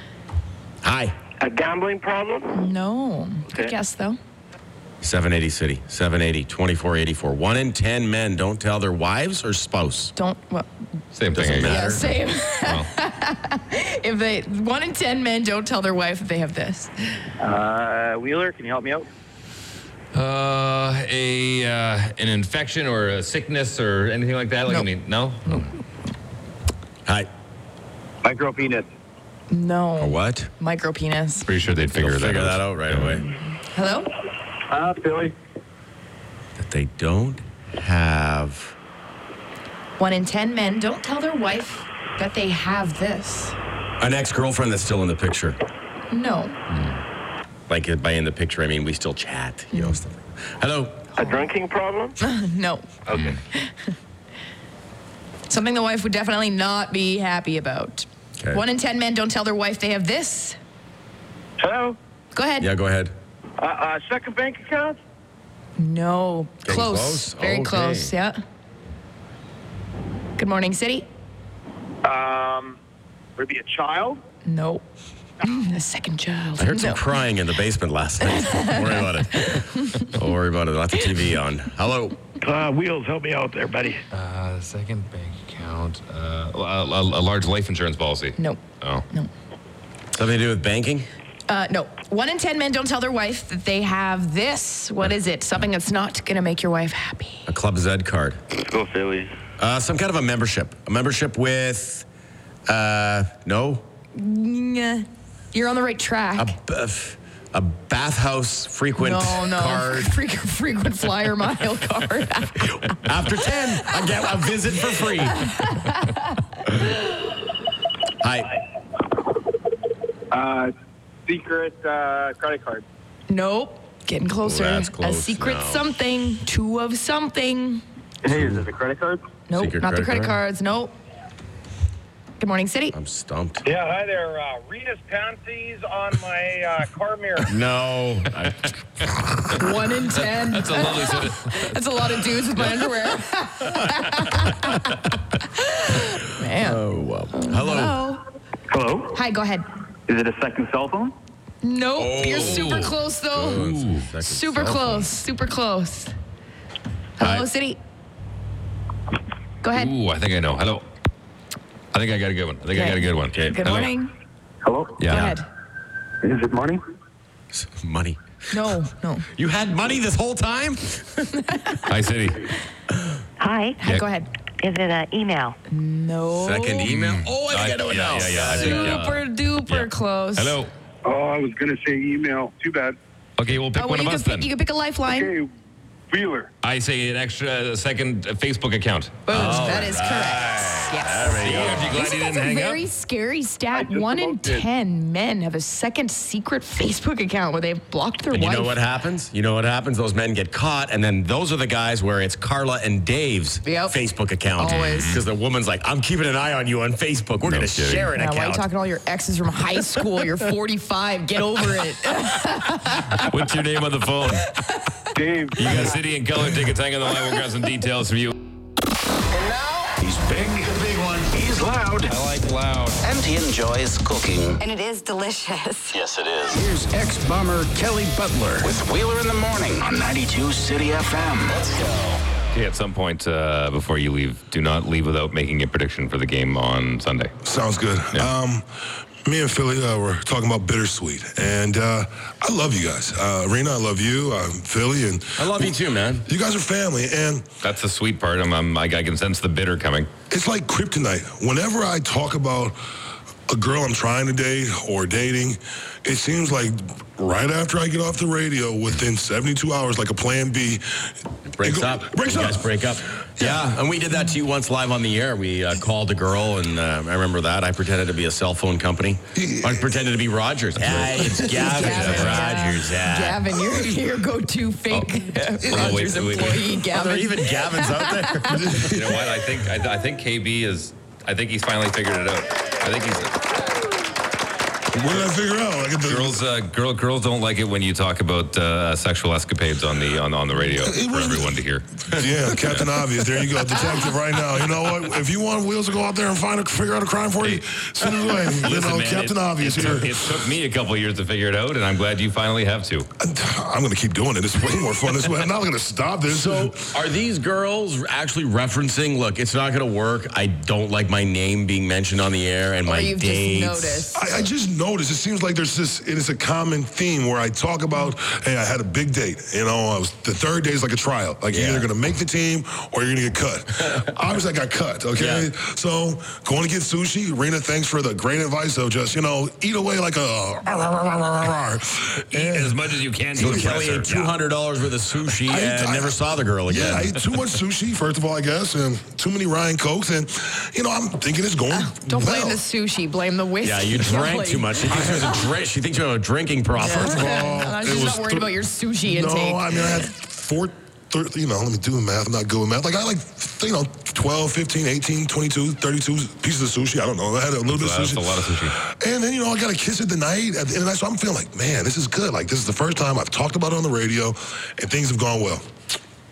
Hi. A gambling problem? No. Good Okay. guess, though. seven eighty City. seven eighty, twenty-four eighty-four. One in ten men don't tell their wives or spouse. Don't. Well, Same Doesn't thing. I matter. guess. yeah, same. If they one in ten men don't tell their wife that they have this. Uh, Wheeler, can you help me out? Uh, a uh, an infection or a sickness or anything like that? Like, No. I mean, no? Hi. Micro penis. No. A what? Micro penis. Pretty sure they'd figure Figure, that figure out. that out right away. Hello? Uh, Philly. That they don't have. One in ten men don't tell their wife that they have this. An ex-girlfriend that's still in the picture. No. Like uh, by in the picture, I mean we still chat, you know, stuff like that. Hello. A drinking problem? No. Okay. Something the wife would definitely not be happy about. Okay. One in ten men don't tell their wife they have this. Hello? Go ahead. Yeah, go ahead. Uh, uh, second bank account? No. Getting Close. close? Very Okay. close. Yeah. Good morning, City. Um, would it be a child? No. A second child. I heard no. some crying in the basement last night. Don't worry about it. Don't worry about it. Lots of T V on. Hello. Uh, Wheels, help me out there, buddy. Uh, the second bank account. account. Uh, a, a, a large life insurance policy. No. Oh. No. Something to do with banking? Uh, no. One in ten men don't tell their wife that they have this. What is it? Something that's not going to make your wife happy. A Club Z card. Let's go Philly. Uh, some kind of a membership. A membership with, uh, no? Nah. You're on the right track. A, a, a bathhouse frequent no, no. card. Freak, frequent flyer mile card. After ten, I get a visit for free. Hi. Uh, secret uh, credit card. Nope. Getting closer. Oh, that's close a secret now. something. Two of something. Hey, is it a credit card? Nope. Secret not the credit credit card? cards. Nope. Good morning, City. I'm stumped. Yeah, hi there. Uh, Rita's panties on my uh, car mirror. No. I, One in ten. That's a lovely set of- That's a lot of dudes with my underwear. Man. oh, well. Hello. Hello. Hello? Hi, go ahead. Is it a second cell phone? Nope. Oh. You're super close, though. Ooh, Super cell close. Super close. Hello, Hi. City. Go ahead. Ooh, I think I know. Hello. I think I got a good one. I think I Okay. got a good one. Okay. Good Hello. morning. Hello? Yeah. Go ahead. Is it money? Money. No, no. You had money this whole time? Hi, City. Hi. Hi, Yeah. go ahead. Is it an email? No. Second email? Oh, I think I, know it yeah, now. yeah, yeah, I think, yeah. Super duper Yeah. close. Hello. Oh, I was going to say email. Too bad. Okay, we'll pick Oh, one well, you of can us pick, then. you can pick a lifeline. Okay, Wheeler. I say an extra uh, second uh, Facebook account. Boom. that is correct. Yes. There we go. Aren't you glad This you is didn't a hang very up? scary stat. just One in about did. ten men have a second secret Facebook account where they've blocked their And you wife. know what happens? You know what happens? Those men get caught, and then those are the guys where it's Carla and Dave's Yep. Facebook account. Always. Because the woman's like, I'm keeping an eye on you on Facebook. We're No going to kidding. share an Yeah, why are you account. talking to all your exes from high school? You're forty-five. Get over it. What's your name on the phone? Dave. You got City and Color tickets. Hang on the line. We'll grab some details from you. He's big, the big one. He's loud. I like loud. And he enjoys cooking. And it is delicious. Yes, it is. Here's ex-bummer Kelly Butler with Wheeler in the Morning on ninety-two City F M. Let's go. Okay, at some point uh, before you leave, do not leave without making a prediction for the game on Sunday. Sounds good. Yeah. Um, me and Philly uh, were talking about bittersweet, and uh, I love you guys. Uh, Rena, I love you. I'm Philly, and I love you too, man. you guys are family, and That's the sweet part. I'm, I'm, I I can sense the bitter coming. it's like kryptonite. Whenever I talk about a girl I'm trying to date or dating, it seems like right after I get off the radio, within seventy-two hours, like a plan B, Breaks it go- up. Breaks you up. guys break up. Yeah, and we did that to you once live on the air. We uh, called a girl, and uh, I remember that. I pretended to be a cell phone company. I pretended to be Rogers. Yeah, it's Gavin. Gavin, Rogers. Yeah. Gavin, you're your go-to fake uh, Oh, Rogers wait, wait, wait. employee, Are Gavin. there even Gavins out there? You know what? I think I, I think K B is. I think he's finally figured it out. I think he's. What did I figure out? I get the, Girls, uh, girl, girls don't like it when you talk about uh, sexual escapades on the on, on the radio It for was- everyone to hear. Yeah, Captain Obvious. There you go, detective. Right now, you know what? If you want Wheels to go out there and find a, figure out a crime for you, send it away. You Listen, know, man, Captain it, Obvious it here. took, it took me a couple of years to figure it out, and I'm glad you finally have to. I'm going to keep doing it. It's way more fun this way. I'm not going to stop this. So, are these girls actually referencing, look, it's not going to work. I don't like my name being mentioned on the air and Or my you've dates. just noticed. I, I just noticed. It seems like there's this. It is a common theme where I talk about, hey, I had a big date. You know, I was the third day is like a trial. Like Yeah. you're either going to make the team or you're going to get cut. Obviously, I got cut. Okay, Yeah. so going to get sushi. Rena, thanks for the great advice of just you know eat away like a. Eat as much as you can. So to Kelly impress ate her. two hundred dollars worth of sushi I- and I- never saw the girl again. Yeah, I ate too much sushi, first of all, I guess, and too many Ryan Cokes. And, you know, I'm thinking it's going Don't well. blame the sushi. Blame the whiskey. Yeah, you drank Kelly. too much. She thinks, you have a drink. she thinks you have a drinking problem. First of all, Uh, it she's was not worried th- about your sushi intake. No, I mean, I had four, thir- you know, let me do the math. I'm not good with math. Like, I like, you know, twelve, fifteen, eighteen, twenty-two, thirty-two pieces of sushi. I don't know. I had a little bit of That's sushi. a lot of sushi. And then, you know, I got a kiss at the night. At the end of the night, so I'm feeling like, man, this is good. Like, this is the first time I've talked about it on the radio, and things have gone well.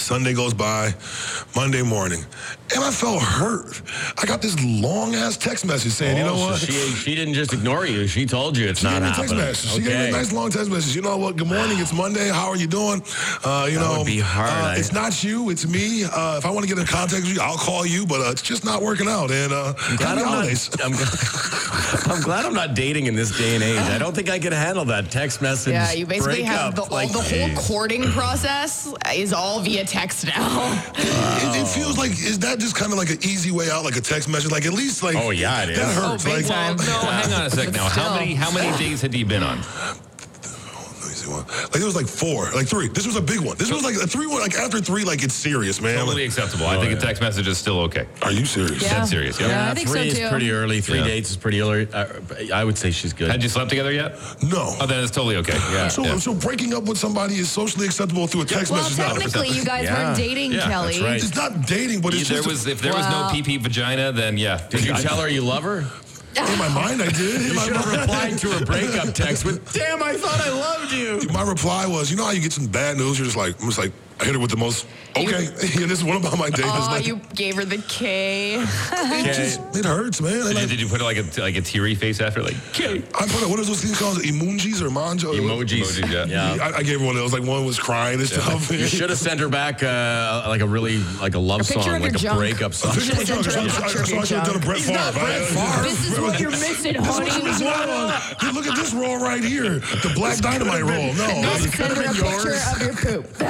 Sunday goes by, Monday morning, and I felt hurt. I got this long-ass text message saying, oh, you know so what? She, she didn't just ignore you. She told you it's she not gave me a happening. text message. She okay. gave me a nice long text message. You know what? Good morning. It's Monday. How are you doing? Uh, you that know, would be hard. Uh, I... It's not you. It's me. Uh, if I want to get in contact with you, I'll call you, but uh, it's just not working out. And uh, I'm glad I'm, not, I'm, I'm glad I'm not dating in this day and age. I don't think I could handle that text message. Yeah, you basically have the, like, all, the whole courting process is all via text now. It, it feels like, is that just kind of like an easy way out, like a text message? Like at least like, oh yeah, it is. That hurts. Oh, big like, time. No, hang on a sec now. How many how many dates had you been on? Like it was like four, like three. This was a big one. This was like a three one. Like after three, like it's serious, man. Totally like, acceptable. I oh, think yeah. a text message is still okay. Are you serious? Yeah. That's serious. Yep. Yeah, I think three so too. is pretty early. Three Yeah. dates is pretty early. Uh, I would say she's good. Had you slept together yet? No. Oh, then it's totally okay. Yeah. So, yeah. so breaking up with somebody is socially acceptable through a text Well, message now. technically, you guys Yeah. weren't dating, Yeah, Kelly. that's right. It's not dating, but it's there just was if there was Well- no pee pee vagina, then yeah. Did you tell her you love her? in my mind I did. In You my should have mind. replied to her breakup text with, "Damn, I thought I loved you." My reply was, you know how you get some bad news? You're just like, I'm just like, I hit her with the most, okay. Yeah, this is one about my day. It's Oh, like, you gave her the K. it, just, it hurts, man. Did And you, I, did you put like a like a teary face after like okay? I put it, what are those things called? Emojis or manjo? Emojis. Emojis, yeah. Yeah. I, I gave her one of those. Like one was crying and stuff. You should have sent her back uh, like a really like a love A picture song, of like your a junk. breakup song. Picture of my junk. So I- so I so I should have done a Brett He's not Favre. Brett I- Favre. This is what you're missing, This is what honey. you're missing out on. Dude, look at this roll right here. The Black Dynamite roll. No. Just send her a picture of your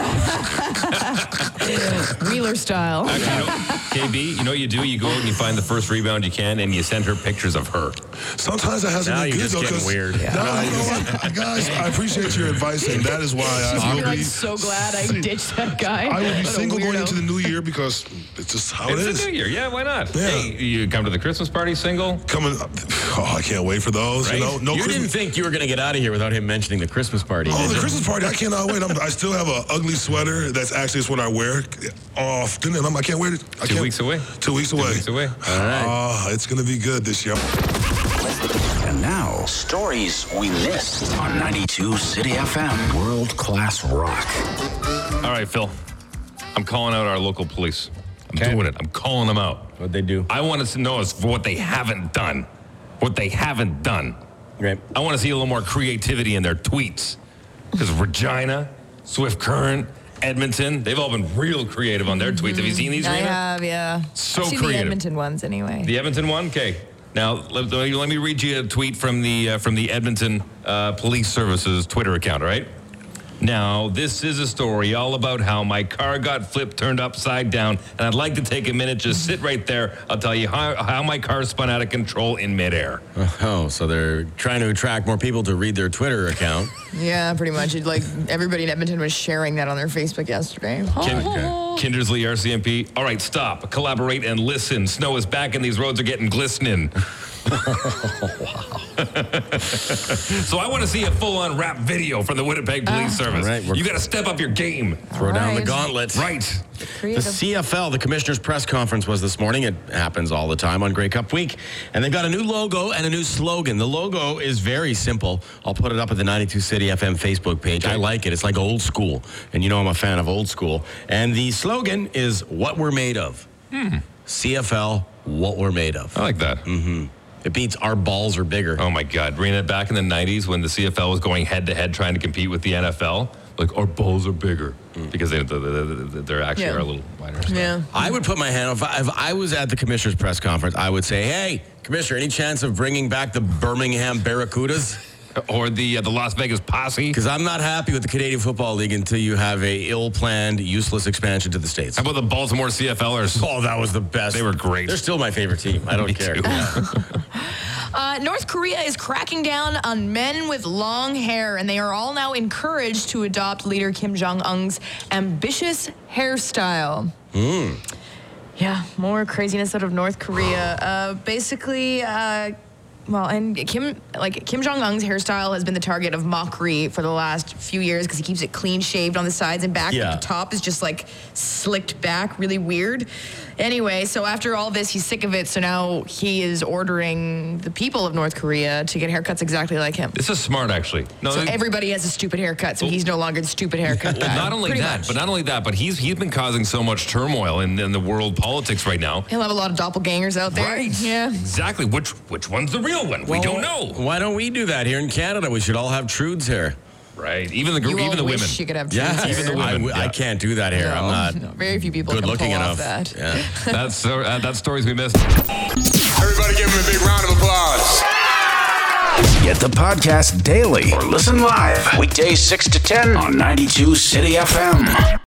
poop. Wheeler style. Actually, you know, K B, you know what you do? You go out and you find the first rebound you can, and you send her pictures of her. Sometimes it hasn't Now been you're good just though. getting 'cause- weird. No, you know what? Guys, I appreciate your advice, and that is why I You're will like be. so glad I ditched that guy. I will be What a single going weirdo. into the new year because it's just how it It's is. a new year. Yeah, why not? Yeah. Hey, you come to the Christmas party single? Coming up, oh, I can't wait for those. Right? You know, no You Christmas. didn't think you were going to get out of here without him mentioning the Christmas party, Oh, did the you? Christmas party! I cannot wait. I'm, I still have an ugly sweater. That's actually what I wear often, and I'm, I can't wait. I Two can't, weeks away. Two weeks away. Two weeks away. All right. Oh, it's gonna be good this year. And now, stories we missed on ninety-two City F M. World Class Rock. All right, Phil. I'm calling out our local police. I'm Okay. doing it. I'm calling them out. What'd they do? I want to know is what they haven't done. What they haven't done. Right. I want to see a little more creativity in their tweets. Because Regina, Swift Current, Edmonton, they've all been real creative on their tweets. Have you seen these, I Rena? have, yeah. So I've seen creative. the Edmonton ones anyway. The Edmonton one? Okay. Now, let, let me- let me read you a tweet from the uh, from the Edmonton uh, Police Services Twitter account, all right? Now, this is a story all about how my car got flipped, turned upside down, and I'd like to take a minute, just sit right there. I'll tell you how, how my car spun out of control in midair. Oh, so they're trying to attract more people to read their Twitter account. Yeah, pretty much. It, like everybody in Edmonton was sharing that on their Facebook yesterday. Kin- Kindersley, R C M P. All right, stop, collaborate, and listen. Snow is back, and these roads are getting glistening. So I want to see a full-on rap video from the Winnipeg Police Service. All right, we're- You got to step up your game. Throw down the right. gauntlet. Right. The Creative. C F L, the Commissioner's press conference was this morning. It happens all the time on Grey Cup Week. And they've got a new logo and a new slogan. The logo is very simple. I'll put it up at the ninety-two City F M Facebook page. I like it. It's like old school. And you know I'm a fan of old school. And the slogan is what we're made of. C F L, what we're made of. I like that. Mm-hmm. It beats our balls are bigger. Oh, my God. Rena, back in the nineties when the C F L was going head-to-head trying to compete with the N F L, like, our balls are bigger because they, they, they, they're actually Yeah. are a little wider. Yeah. I would put my hand, if I, if I was at the Commissioner's press conference, I would say, hey, Commissioner, any chance of bringing back the Birmingham Barracudas? Or the uh, the Las Vegas Posse. Because I'm not happy with the Canadian Football League until you have a ill-planned, useless expansion to the States. How about the Baltimore C F Lers? Oh, that was the best. They were great. They're still my favorite team. I don't Me care. too. Uh, North Korea is cracking down on men with long hair, and they are all now encouraged to adopt leader Kim Jong-un's ambitious hairstyle. Mm. Yeah, more craziness out of North Korea. Uh, basically, uh, Well, and Kim, like Kim Jong-un's hairstyle has been the target of mockery for the last few years because he keeps it clean shaved on the sides and back. Yeah. But the top is just like slicked back, really weird. Anyway, so after all this, he's sick of it. So now he is ordering the people of North Korea to get haircuts exactly like him. This is smart, actually. No, So it- everybody has a stupid haircut, so he's no longer the stupid haircut guy. Well, not only Pretty that, much. but not only that, but he's he's been causing so much turmoil in, in the world politics right now. He'll have a lot of doppelgangers out there. Right. Yeah. Exactly. Which which one's the real one? we Well, don't know. Why don't we do that here in Canada? We should all have Trude's hair. Right. Even the gr- You all even the wish women. you could have Yeah, Trude's even hair. the women. I, w- I yeah. can't do that hair. No, I'm not no, very few people good can looking pull enough. off that. Yeah. That's uh, that's stories we missed. Everybody give him a big round of applause. Get the podcast daily or listen live weekdays six to ten on ninety-two City F M.